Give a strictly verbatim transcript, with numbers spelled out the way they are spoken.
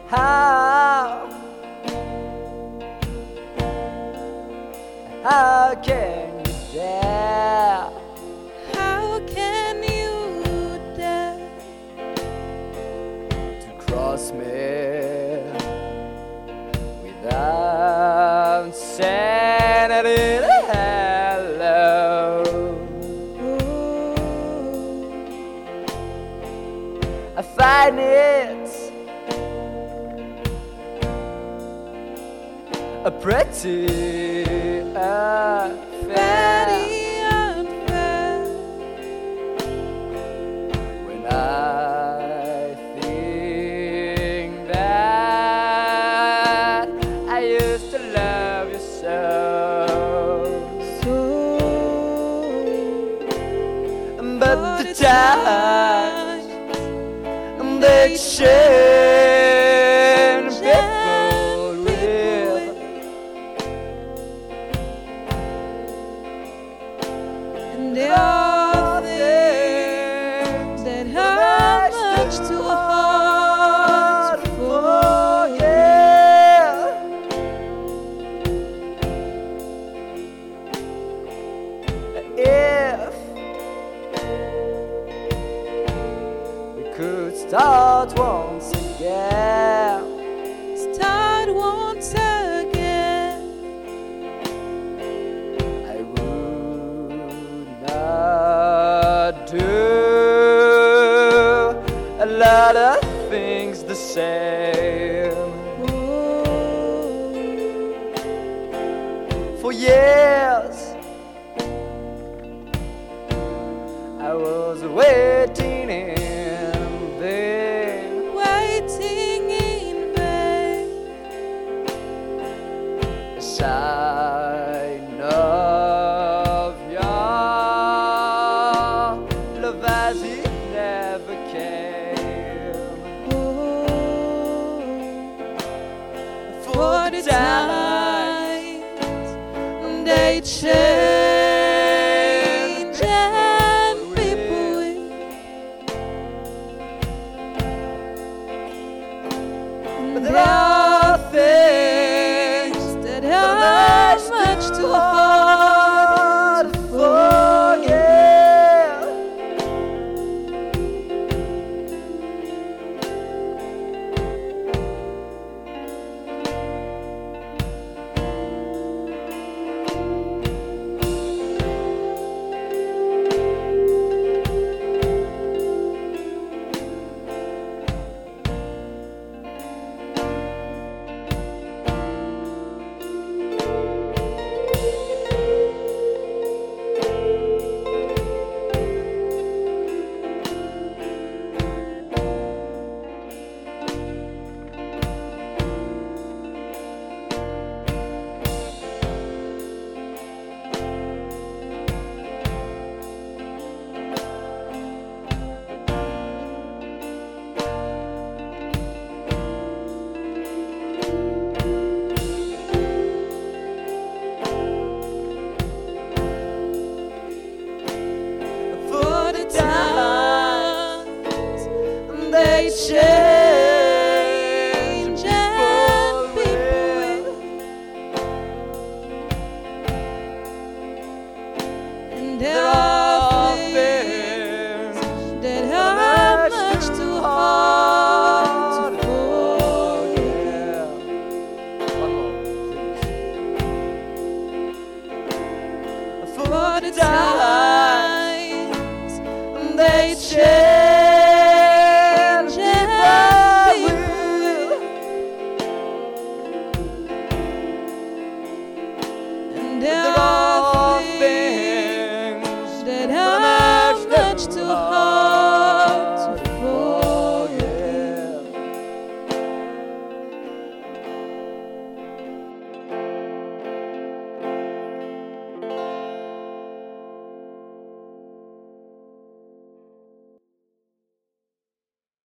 How, how can you dare? How can you dare to cross me without saying a little hello? I find it a pretty unfair very unfair when I think that I used to love you so, so but the times they change people with, and there are things that are much too hard to forget. If we could start once again, start once again, I would not do a lot of things the same. For years I was waiting in vain, waiting in vain, a sign of your love as it never came. for the times they change and people will, But there are